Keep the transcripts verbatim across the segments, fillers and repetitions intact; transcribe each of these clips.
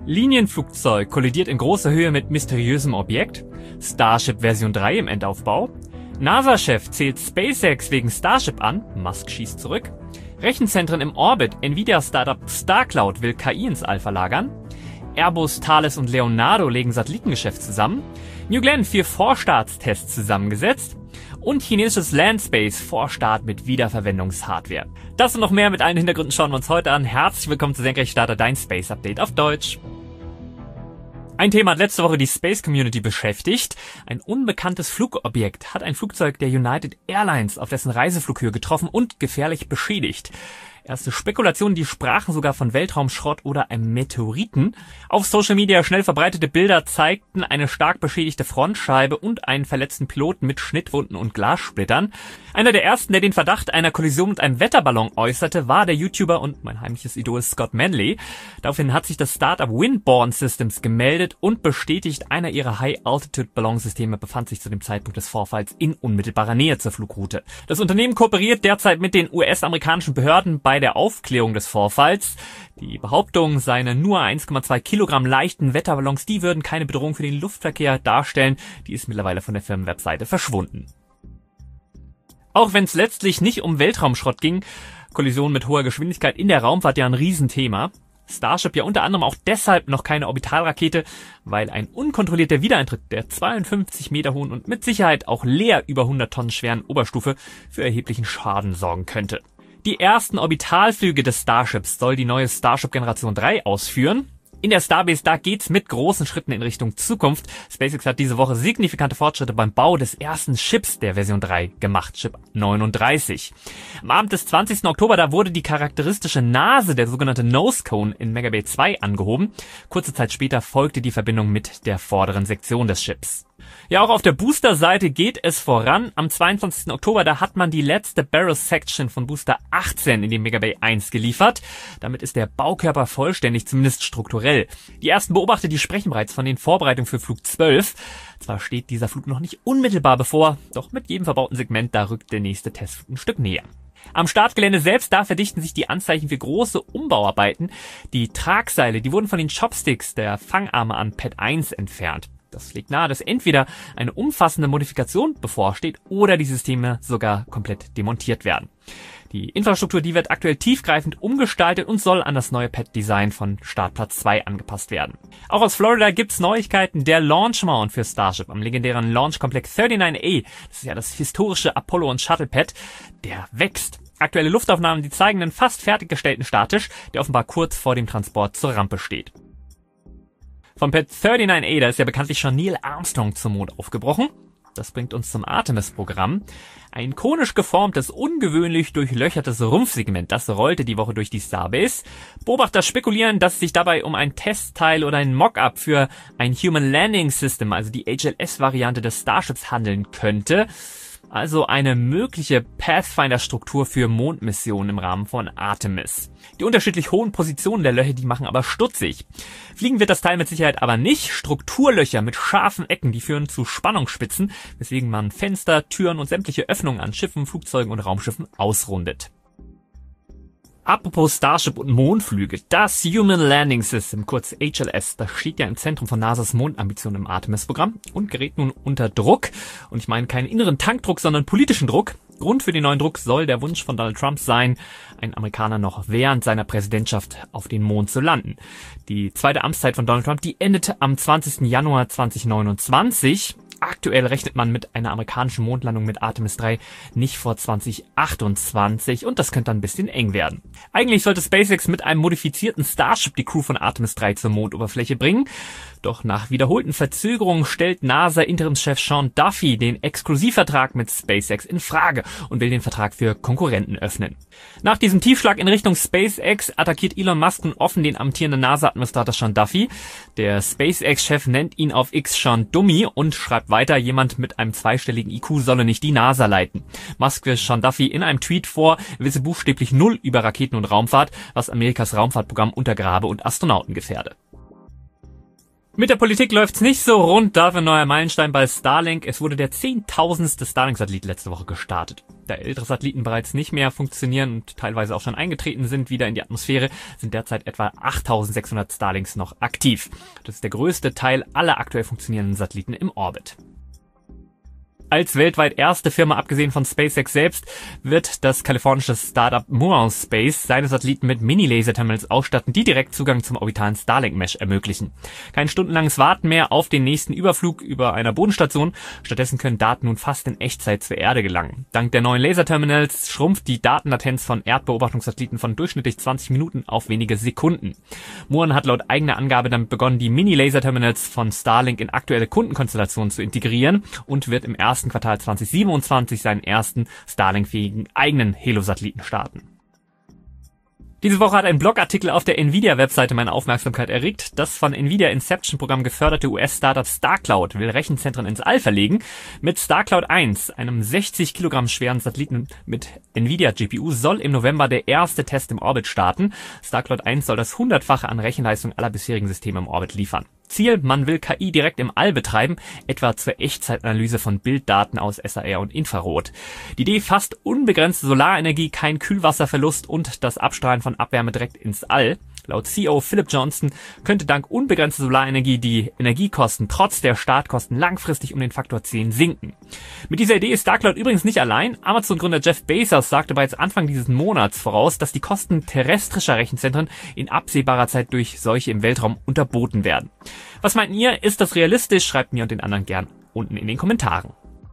Linienflugzeug kollidiert in großer Höhe mit mysteriösem Objekt. Starship Version drei im Endaufbau. NASA-Chef zählt SpaceX wegen Starship an. Musk schießt zurück. Rechenzentren im Orbit. Nvidia-Startup StarCloud will K I ins All verlagern. Airbus, Thales und Leonardo legen Satellitengeschäft zusammen. New Glenn vier Vorstartstests zusammengesetzt. Und chinesisches Landspace Vorstart mit Wiederverwendungshardware. Das und noch mehr mit allen Hintergründen schauen wir uns heute an. Herzlich willkommen zu Senkrechtstarter, dein Space Update auf Deutsch. Ein Thema hat letzte Woche die Space Community beschäftigt. Ein unbekanntes Flugobjekt hat ein Flugzeug der United Airlines auf dessen Reiseflughöhe getroffen und gefährlich beschädigt. Erste Spekulationen, die sprachen sogar von Weltraumschrott oder einem Meteoriten. Auf Social Media schnell verbreitete Bilder zeigten eine stark beschädigte Frontscheibe und einen verletzten Piloten mit Schnittwunden und Glassplittern. Einer der ersten, der den Verdacht einer Kollision mit einem Wetterballon äußerte, war der YouTuber und mein heimliches Idol Scott Manley. Daraufhin hat sich das Startup Windborne Systems gemeldet und bestätigt, einer ihrer High-Altitude-Ballonsysteme befand sich zu dem Zeitpunkt des Vorfalls in unmittelbarer Nähe zur Flugroute. Das Unternehmen kooperiert derzeit mit den U S-amerikanischen Behörden bei der Aufklärung des Vorfalls. Die Behauptung, seine nur eins Komma zwei Kilogramm leichten Wetterballons, die würden keine Bedrohung für den Luftverkehr darstellen, die ist mittlerweile von der Firmenwebseite verschwunden. Auch wenn es letztlich nicht um Weltraumschrott ging, Kollisionen mit hoher Geschwindigkeit in der Raumfahrt ja ein Riesenthema. Starship ja unter anderem auch deshalb noch keine Orbitalrakete, weil ein unkontrollierter Wiedereintritt der zweiundfünfzig Meter hohen und mit Sicherheit auch leer über hundert Tonnen schweren Oberstufe für erheblichen Schaden sorgen könnte. Die ersten Orbitalflüge des Starships soll die neue Starship Generation drei ausführen. In der Starbase, da geht's mit großen Schritten in Richtung Zukunft. SpaceX hat diese Woche signifikante Fortschritte beim Bau des ersten Chips der Version drei gemacht, Chip neununddreißig. Am Abend des zwanzigsten Oktober, da wurde die charakteristische Nase, der sogenannte Nose Cone, in Megabay zwei angehoben. Kurze Zeit später folgte die Verbindung mit der vorderen Sektion des Chips. Ja, auch auf der Booster-Seite geht es voran. Am zweiundzwanzigsten Oktober, da hat man die letzte Barrel-Section von Booster achtzehn in die Megabay eins geliefert. Damit ist der Baukörper vollständig, zumindest strukturell. Die ersten Beobachter, die sprechen bereits von den Vorbereitungen für Flug zwölf. Zwar steht dieser Flug noch nicht unmittelbar bevor, doch mit jedem verbauten Segment, da rückt der nächste Testflug ein Stück näher. Am Startgelände selbst, da verdichten sich die Anzeichen für große Umbauarbeiten. Die Tragseile, die wurden von den Chopsticks der Fangarme an Pad eins entfernt. Das liegt nahe, dass entweder eine umfassende Modifikation bevorsteht oder die Systeme sogar komplett demontiert werden. Die Infrastruktur, die wird aktuell tiefgreifend umgestaltet und soll an das neue Pad-Design von Startplatz zwei angepasst werden. Auch aus Florida gibt's Neuigkeiten. Der Launch Mount für Starship am legendären Launch Complex neunundneunzig A, das ist ja das historische Apollo- und Shuttle-Pad, der wächst. Aktuelle Luftaufnahmen, die zeigen einen fast fertiggestellten Starttisch, der offenbar kurz vor dem Transport zur Rampe steht. Vom Pad neunundneunzig A, da ist ja bekanntlich schon Neil Armstrong zum Mond aufgebrochen. Das bringt uns zum Artemis-Programm. Ein konisch geformtes, ungewöhnlich durchlöchertes Rumpfsegment, das rollte die Woche durch die Starbase. Beobachter spekulieren, dass es sich dabei um ein Testteil oder ein Mock-up für ein Human Landing System, also die H L S-Variante des Starships, handeln könnte. Also eine mögliche Pathfinder-Struktur für Mondmissionen im Rahmen von Artemis. Die unterschiedlich hohen Positionen der Löcher, die machen aber stutzig. Fliegen wird das Teil mit Sicherheit aber nicht. Strukturlöcher mit scharfen Ecken, die führen zu Spannungsspitzen, weswegen man Fenster, Türen und sämtliche Öffnungen an Schiffen, Flugzeugen und Raumschiffen ausrundet. Apropos Starship und Mondflüge, das Human Landing System, kurz H L S, das steht ja im Zentrum von NASAs Mondambitionen im Artemis-Programm und gerät nun unter Druck. Und ich meine keinen inneren Tankdruck, sondern politischen Druck. Grund für den neuen Druck soll der Wunsch von Donald Trump sein, einen Amerikaner noch während seiner Präsidentschaft auf den Mond zu landen. Die zweite Amtszeit von Donald Trump, die endete am zwanzigsten Januar zweitausendneunundzwanzig. Aktuell rechnet man mit einer amerikanischen Mondlandung mit Artemis drei nicht vor zweitausendachtundzwanzig und das könnte dann ein bisschen eng werden. Eigentlich sollte SpaceX mit einem modifizierten Starship die Crew von Artemis drei zur Mondoberfläche bringen. Doch nach wiederholten Verzögerungen stellt NASA-Interimschef Sean Duffy den Exklusivvertrag mit SpaceX in Frage und will den Vertrag für Konkurrenten öffnen. Nach diesem Tiefschlag in Richtung SpaceX attackiert Elon Musk nun offen den amtierenden NASA-Administrator Sean Duffy. Der SpaceX-Chef nennt ihn auf X Sean Dummy und schreibt weiter, jemand mit einem zweistelligen I Q solle nicht die NASA leiten. Musk wirft Sean Duffy in einem Tweet vor, er wisse buchstäblich null über Raketen und Raumfahrt, was Amerikas Raumfahrtprogramm untergrabe und Astronauten gefährde. Mit der Politik läuft's nicht so rund, dafür ein neuer Meilenstein bei Starlink. Es wurde der zehntausendste Starlink-Satellit letzte Woche gestartet. Da ältere Satelliten bereits nicht mehr funktionieren und teilweise auch schon eingetreten sind wieder in die Atmosphäre, sind derzeit etwa achttausendsechshundert Starlinks noch aktiv. Das ist der größte Teil aller aktuell funktionierenden Satelliten im Orbit. Als weltweit erste Firma, abgesehen von SpaceX selbst, wird das kalifornische Startup Muon Space seine Satelliten mit Mini-Laser-Terminals ausstatten, die direkt Zugang zum orbitalen Starlink-Mesh ermöglichen. Kein stundenlanges Warten mehr auf den nächsten Überflug über einer Bodenstation. Stattdessen können Daten nun fast in Echtzeit zur Erde gelangen. Dank der neuen Laser-Terminals schrumpft die Datenlatenz von Erdbeobachtungssatelliten von durchschnittlich zwanzig Minuten auf wenige Sekunden. Muon hat laut eigener Angabe damit begonnen, die Mini-Laser-Terminals von Starlink in aktuelle Kundenkonstellationen zu integrieren und wird im ersten Quartal zweitausendsiebenundzwanzig seinen ersten Starlink-fähigen eigenen Helo-Satelliten starten. Diese Woche hat ein Blogartikel auf der Nvidia-Webseite meine Aufmerksamkeit erregt. Das von Nvidia Inception-Programm geförderte U S-Startup StarCloud will Rechenzentren ins All verlegen. Mit StarCloud eins, einem sechzig Kilogramm schweren Satelliten mit Nvidia-G P U, soll im November der erste Test im Orbit starten. StarCloud eins soll das hundertfache an Rechenleistung aller bisherigen Systeme im Orbit liefern. Ziel, man will K I direkt im All betreiben, etwa zur Echtzeitanalyse von Bilddaten aus S A R und Infrarot. Die Idee, fast unbegrenzte Solarenergie, kein Kühlwasserverlust und das Abstrahlen von Abwärme direkt ins All. Laut C E O Philip Johnson könnte dank unbegrenzter Solarenergie die Energiekosten trotz der Startkosten langfristig um den Faktor zehn sinken. Mit dieser Idee ist StarCloud übrigens nicht allein. Amazon-Gründer Jeff Bezos sagte bereits Anfang dieses Monats voraus, dass die Kosten terrestrischer Rechenzentren in absehbarer Zeit durch solche im Weltraum unterboten werden. Was meint ihr? Ist das realistisch? Schreibt mir und den anderen gern unten in den Kommentaren.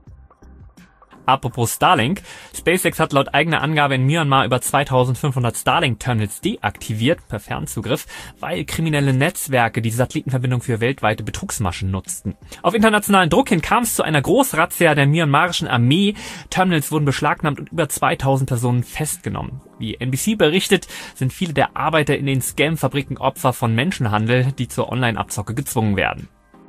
Apropos Starlink, SpaceX hat laut eigener Angabe in Myanmar über zweitausendfünfhundert Starlink-Terminals deaktiviert per Fernzugriff, weil kriminelle Netzwerke die Satellitenverbindung für weltweite Betrugsmaschen nutzten. Auf internationalen Druck hin kam es zu einer Großrazzia der myanmarischen Armee. Terminals wurden beschlagnahmt und über zweitausend Personen festgenommen. Wie N B C berichtet, sind viele der Arbeiter in den Scam-Fabriken Opfer von Menschenhandel, die zur Online-Abzocke gezwungen werden.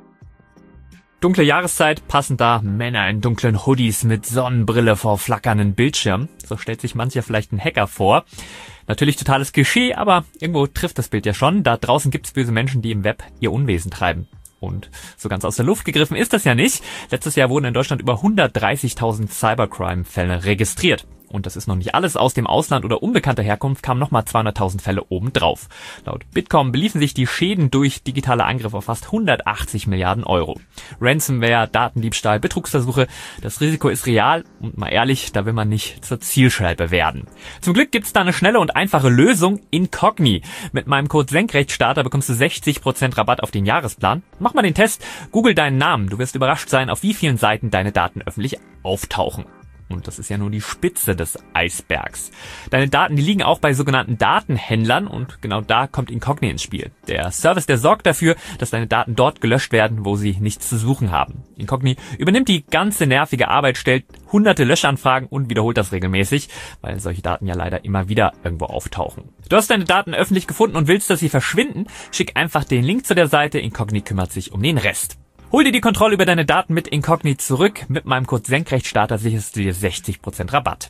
Dunkle Jahreszeit, passen da Männer in dunklen Hoodies mit Sonnenbrille vor flackernden Bildschirmen. So stellt sich mancher vielleicht ein Hacker vor. Natürlich totales Klischee, aber irgendwo trifft das Bild ja schon. Da draußen gibt's böse Menschen, die im Web ihr Unwesen treiben. Und so ganz aus der Luft gegriffen ist das ja nicht. Letztes Jahr wurden in Deutschland über hundertdreißigtausend Cybercrime-Fälle registriert. Und das ist noch nicht alles. Aus dem Ausland oder unbekannter Herkunft kamen nochmal zweihunderttausend Fälle obendrauf. Laut Bitkom beliefen sich die Schäden durch digitale Angriffe auf fast hundertachtzig Milliarden Euro. Ransomware, Datendiebstahl, Betrugsversuche, das Risiko ist real und mal ehrlich, da will man nicht zur Zielscheibe werden. Zum Glück gibt's da eine schnelle und einfache Lösung, Incogni. Mit meinem Code Senkrechtstarter bekommst du sechzig Prozent Rabatt auf den Jahresplan. Mach mal den Test, google deinen Namen, du wirst überrascht sein, auf wie vielen Seiten deine Daten öffentlich auftauchen. Und das ist ja nur die Spitze des Eisbergs. Deine Daten, die liegen auch bei sogenannten Datenhändlern und genau da kommt Incogni ins Spiel. Der Service, der sorgt dafür, dass deine Daten dort gelöscht werden, wo sie nichts zu suchen haben. Incogni übernimmt die ganze nervige Arbeit, stellt hunderte Löschanfragen und wiederholt das regelmäßig, weil solche Daten ja leider immer wieder irgendwo auftauchen. Du hast deine Daten öffentlich gefunden und willst, dass sie verschwinden? Schick einfach den Link zu der Seite. Incogni kümmert sich um den Rest. Hol dir die Kontrolle über deine Daten mit Incogni zurück. Mit meinem Code Senkrechtstarter sicherst du dir sechzig Prozent Rabatt.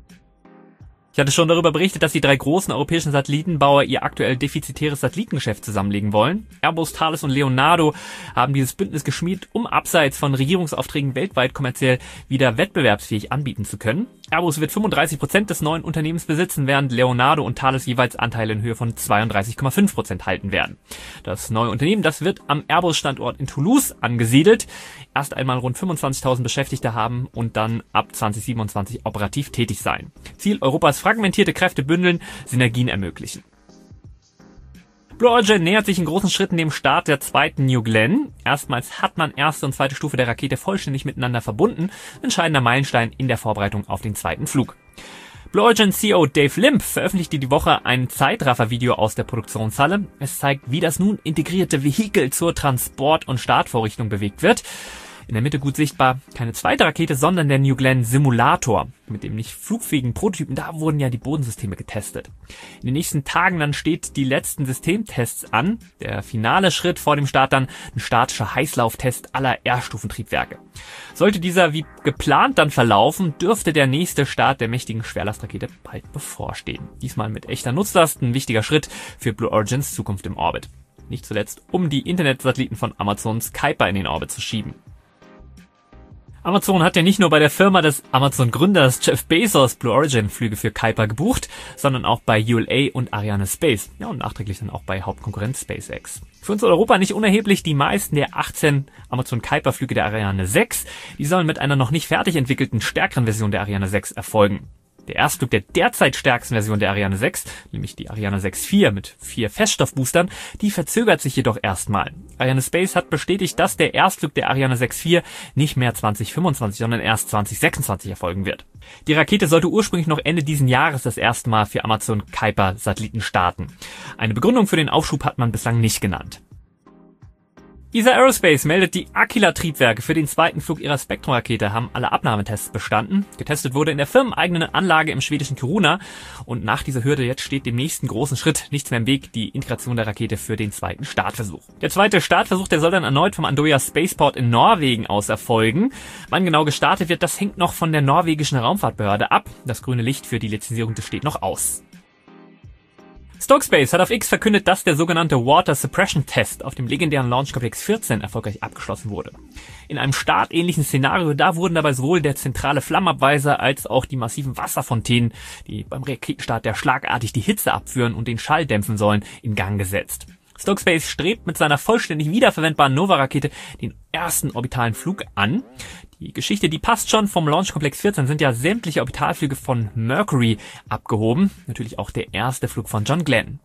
Ich hatte schon darüber berichtet, dass die drei großen europäischen Satellitenbauer ihr aktuell defizitäres Satellitengeschäft zusammenlegen wollen. Airbus, Thales und Leonardo haben dieses Bündnis geschmiedet, um abseits von Regierungsaufträgen weltweit kommerziell wieder wettbewerbsfähig anbieten zu können. Airbus wird fünfunddreißig Prozent des neuen Unternehmens besitzen, während Leonardo und Thales jeweils Anteile in Höhe von zweiunddreißig Komma fünf Prozent halten werden. Das neue Unternehmen, das wird am Airbus-Standort in Toulouse angesiedelt, erst einmal rund fünfundzwanzigtausend Beschäftigte haben und dann ab zwanzig siebenundzwanzig operativ tätig sein. Ziel: Europas fragmentierte Kräfte bündeln, Synergien ermöglichen. Blue Origin nähert sich in großen Schritten dem Start der zweiten New Glenn. Erstmals hat man erste und zweite Stufe der Rakete vollständig miteinander verbunden. Entscheidender Meilenstein in der Vorbereitung auf den zweiten Flug. Blue Origin C E O Dave Limp veröffentlichte die Woche ein Zeitraffer-Video aus der Produktionshalle. Es zeigt, wie das nun integrierte Vehikel zur Transport- und Startvorrichtung bewegt wird. In der Mitte gut sichtbar keine zweite Rakete, sondern der New Glenn Simulator. Mit dem nicht flugfähigen Prototypen, da wurden ja die Bodensysteme getestet. In den nächsten Tagen dann steht die letzten Systemtests an. Der finale Schritt vor dem Start dann ein statischer Heißlauftest aller R-Stufentriebwerke. Sollte dieser wie geplant dann verlaufen, dürfte der nächste Start der mächtigen Schwerlastrakete bald bevorstehen. Diesmal mit echter Nutzlast, ein wichtiger Schritt für Blue Origins Zukunft im Orbit. nicht zuletzt um die Internetsatelliten von Amazons Kuiper in den Orbit zu schieben. Amazon hat ja nicht nur bei der Firma des Amazon-Gründers Jeff Bezos Blue Origin-Flüge für Kuiper gebucht, sondern auch bei U L A und Arianespace. Ja, und nachträglich dann auch bei Hauptkonkurrent SpaceX. Für uns in Europa nicht unerheblich, die meisten der achtzehn Amazon Kuiper-Flüge der Ariane sechs, die sollen mit einer noch nicht fertig entwickelten, stärkeren Version der Ariane sechs erfolgen. Der Erstflug der derzeit stärksten Version der Ariane sechs, nämlich die Ariane sechs vier mit vier Feststoffboostern, die verzögert sich jedoch erstmal. Arianespace hat bestätigt, dass der Erstflug der Ariane sechs vier nicht mehr zwanzig fünfundzwanzig, sondern erst zwanzig sechsundzwanzig erfolgen wird. Die Rakete sollte ursprünglich noch Ende diesen Jahres das erste Mal für Amazon Kuiper Satelliten starten. Eine Begründung für den Aufschub hat man bislang nicht genannt. E S A Aerospace meldet, die Aquila-Triebwerke für den zweiten Flug ihrer Spectrum-Rakete haben alle Abnahmetests bestanden. Getestet wurde in der firmeneigenen Anlage im schwedischen Kiruna. Und nach dieser Hürde jetzt steht dem nächsten großen Schritt nichts mehr im Weg, die Integration der Rakete für den zweiten Startversuch. Der zweite Startversuch, der soll dann erneut vom Andoya Spaceport in Norwegen aus erfolgen. Wann genau gestartet wird, das hängt noch von der norwegischen Raumfahrtbehörde ab. Das grüne Licht für die Lizenzierung, das steht noch aus. Stokespace hat auf X verkündet, dass der sogenannte Water Suppression Test auf dem legendären Launch Complex vierzehn erfolgreich abgeschlossen wurde. In einem startähnlichen Szenario, da wurden dabei sowohl der zentrale Flammabweiser als auch die massiven Wasserfontänen, die beim Raketenstart der schlagartig die Hitze abführen und den Schall dämpfen sollen, in Gang gesetzt. Stokespace strebt mit seiner vollständig wiederverwendbaren Nova-Rakete den ersten orbitalen Flug an. Die Geschichte, die passt schon. Vom Launch Complex vierzehn sind ja sämtliche Orbitalflüge von Mercury abgehoben. Natürlich auch der erste Flug von John Glenn.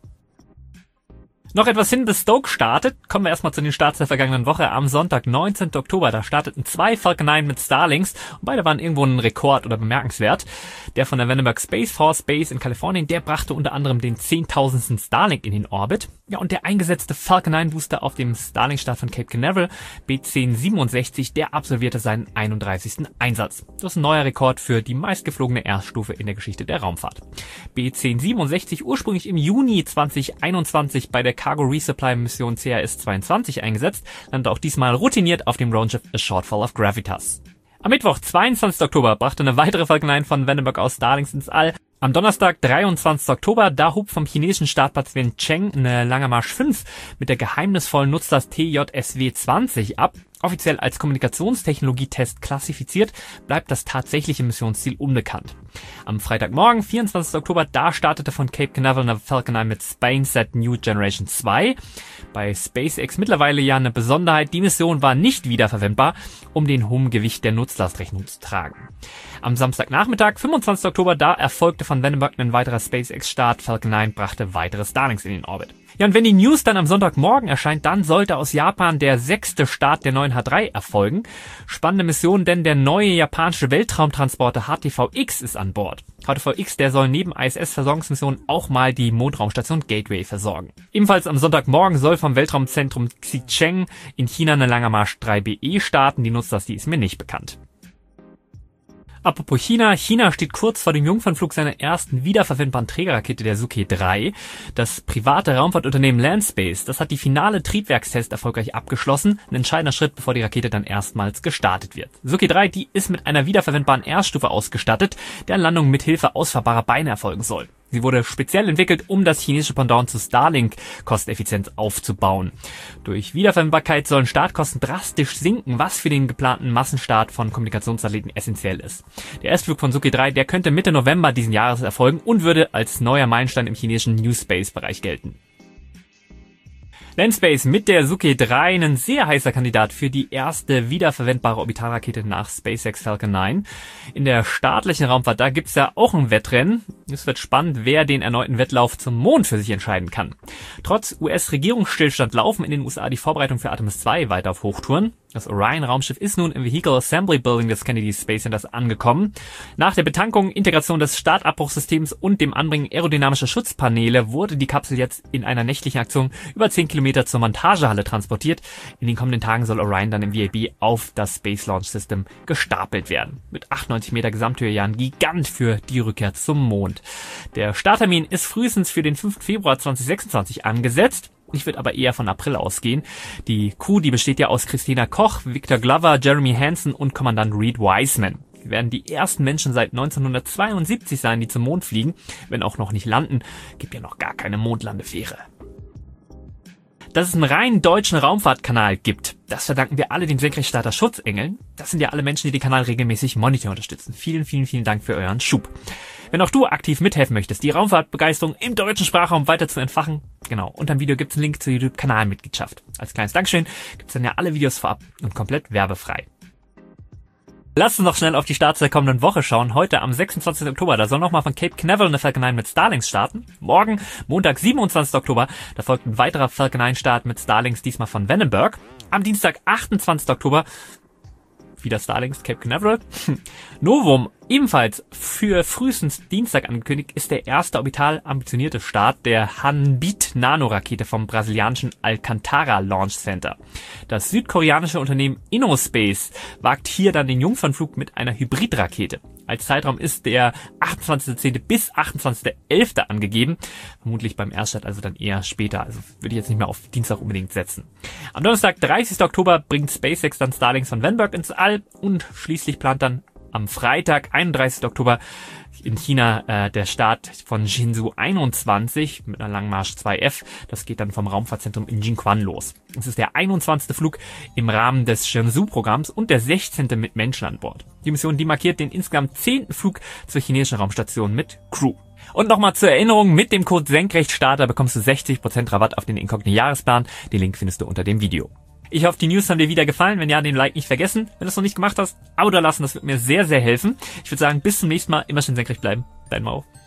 Noch etwas hin, bis Stoke startet. Kommen wir erstmal zu den Starts der vergangenen Woche. Am Sonntag, neunzehnten Oktober, da starteten zwei Falcon neun mit Starlinks. Und beide waren irgendwo ein Rekord oder bemerkenswert. Der von der Vandenberg Space Force Base in Kalifornien, der brachte unter anderem den zehntausendsten Starlink in den Orbit. Ja, und der eingesetzte Falcon neun Booster auf dem Starlink-Start von Cape Canaveral, B zehn siebenundsechzig, der absolvierte seinen einunddreißigsten Einsatz. Das ist ein neuer Rekord für die meistgeflogene Erststufe in der Geschichte der Raumfahrt. B zehn siebenundsechzig, ursprünglich im Juni zweitausendeinundzwanzig bei der Cargo Resupply Mission C R S zweiundzwanzig eingesetzt, landete auch diesmal routiniert auf dem Raumschiff A Shortfall of Gravitas. Am Mittwoch, zweiundzwanzigsten Oktober, brachte eine weitere Falcon neun von Vandenberg aus Starlinks ins All. Am Donnerstag, dreiundzwanzigsten Oktober, da hob vom chinesischen Startplatz Wencheng eine Langer Marsch fünf mit der geheimnisvollen Nutzlast T J S W zwanzig ab. Offiziell als Kommunikationstechnologietest klassifiziert, bleibt das tatsächliche Missionsziel unbekannt. Am Freitagmorgen, vierundzwanzigsten Oktober, da startete von Cape Canaveral eine Falcon neun mit Spainsat New Generation zwei. Bei SpaceX mittlerweile ja eine Besonderheit, die Mission war nicht wiederverwendbar, um den hohen Gewicht der Nutzlast Rechnung zu tragen. Am Samstagnachmittag, fünfundzwanzigsten Oktober, da erfolgte von Vandenberg ein weiterer SpaceX-Start. Falcon neun brachte weitere Starlinks in den Orbit. Ja, und wenn die News dann am Sonntagmorgen erscheint, dann sollte aus Japan der sechste Start der neuen H drei erfolgen. Spannende Mission, denn der neue japanische Weltraumtransporter H T V X ist an Bord. H T V X, der soll neben I S S-Versorgungsmissionen auch mal die Mondraumstation Gateway versorgen. Ebenfalls am Sonntagmorgen soll vom Weltraumzentrum Xicheng in China eine Langer Marsch drei B E starten. Die Nutzlast, die ist mir nicht bekannt. Apropos China. China steht kurz vor dem Jungfernflug seiner ersten wiederverwendbaren Trägerrakete, der Sukhoi drei. Das private Raumfahrtunternehmen Landspace, das hat die finale Triebwerkstest erfolgreich abgeschlossen. Ein entscheidender Schritt, bevor die Rakete dann erstmals gestartet wird. Sukhoi drei, die ist mit einer wiederverwendbaren Erststufe ausgestattet, deren Landung mit Hilfe ausfahrbarer Beine erfolgen soll. Sie wurde speziell entwickelt, um das chinesische Pendant zu Starlink kosteneffizient aufzubauen. Durch Wiederverwendbarkeit sollen Startkosten drastisch sinken, was für den geplanten Massenstart von Kommunikationssatelliten essentiell ist. Der Erstflug von Sukhoi drei, der könnte Mitte November diesen Jahres erfolgen und würde als neuer Meilenstein im chinesischen New Space-Bereich gelten. Landspace mit der Sukhoi drei, ein sehr heißer Kandidat für die erste wiederverwendbare Orbitalrakete nach SpaceX Falcon neun. In der staatlichen Raumfahrt, da gibt's ja auch ein Wettrennen. Es wird spannend, wer den erneuten Wettlauf zum Mond für sich entscheiden kann. Trotz U S-Regierungsstillstand laufen in den U S A die Vorbereitungen für Artemis zwei weiter auf Hochtouren. Das Orion-Raumschiff ist nun im Vehicle Assembly Building des Kennedy Space Centers angekommen. Nach der Betankung, Integration des Startabbruchsystems und dem Anbringen aerodynamischer Schutzpaneele wurde die Kapsel jetzt in einer nächtlichen Aktion über zehn Kilometer zur Montagehalle transportiert. In den kommenden Tagen soll Orion dann im V A B auf das Space Launch System gestapelt werden. Mit achtundneunzig Meter Gesamthöhe, ja ein Gigant für die Rückkehr zum Mond. Der Starttermin ist frühestens für den fünften Februar zweitausendsechsundzwanzig angesetzt. Ich würde aber eher von April ausgehen. Die Crew, die besteht ja aus Christina Koch, Victor Glover, Jeremy Hansen und Kommandant Reed Wiseman. Wir werden die ersten Menschen seit neunzehnhundertzweiundsiebzig sein, die zum Mond fliegen. Wenn auch noch nicht landen, gibt ja noch gar keine Mondlandefähre. Dass es einen rein deutschen Raumfahrtkanal gibt, das verdanken wir alle den Senkrechtstarter Schutzengeln. Das sind ja alle Menschen, die den Kanal regelmäßig Monitor unterstützen. Vielen, vielen, vielen Dank für euren Schub. Wenn auch du aktiv mithelfen möchtest, die Raumfahrtbegeisterung im deutschen Sprachraum weiter zu entfachen, genau, unter dem Video gibt es einen Link zur YouTube-Kanalmitgliedschaft. Als kleines Dankeschön gibt es dann ja alle Videos vorab und komplett werbefrei. Lasst uns noch schnell auf die Starts der kommenden Woche schauen. Heute am sechsundzwanzigsten Oktober, da soll nochmal von Cape Canaveral eine Falcon neun mit Starlings starten. Morgen, Montag, siebenundzwanzigsten Oktober, da folgt ein weiterer Falcon neun Start mit Starlings, diesmal von Vandenberg. Am Dienstag, achtundzwanzigsten Oktober, wieder Starlings, Cape Canaveral. Novum, ebenfalls für frühestens Dienstag angekündigt, ist der erste orbital ambitionierte Start der Hanbit-Nano-Rakete vom brasilianischen Alcantara Launch Center. Das südkoreanische Unternehmen InnoSpace wagt hier dann den Jungfernflug mit einer Hybridrakete. Als Zeitraum ist der achtundzwanzigsten zehnten bis achtundzwanzigsten elften angegeben. Vermutlich beim Erststart also dann eher später. Also würde ich jetzt nicht mehr auf Dienstag unbedingt setzen. Am Donnerstag, dreißigsten Oktober, bringt SpaceX dann Starlings von Vandenberg ins All und schließlich plant dann am Freitag, einunddreißigsten Oktober, in China äh, der Start von Shenzhou einundzwanzig mit einer Langmarsch zwei F. Das geht dann vom Raumfahrtzentrum in Jiuquan los. Es ist der einundzwanzigste Flug im Rahmen des Shenzhou-Programms und der sechzehnte mit Menschen an Bord. Die Mission, die markiert den insgesamt zehnten Flug zur chinesischen Raumstation mit Crew. Und nochmal zur Erinnerung, mit dem Code Senkrechtstarter bekommst du sechzig Prozent Rabatt auf den Inkognito-Jahresplan. Den Link findest du unter dem Video. Ich hoffe, die News haben dir wieder gefallen. Wenn ja, den Like nicht vergessen. Wenn du es noch nicht gemacht hast, Abo da lassen, das wird mir sehr, sehr helfen. Ich würde sagen, bis zum nächsten Mal. Immer schön senkrecht bleiben. Dein Mau.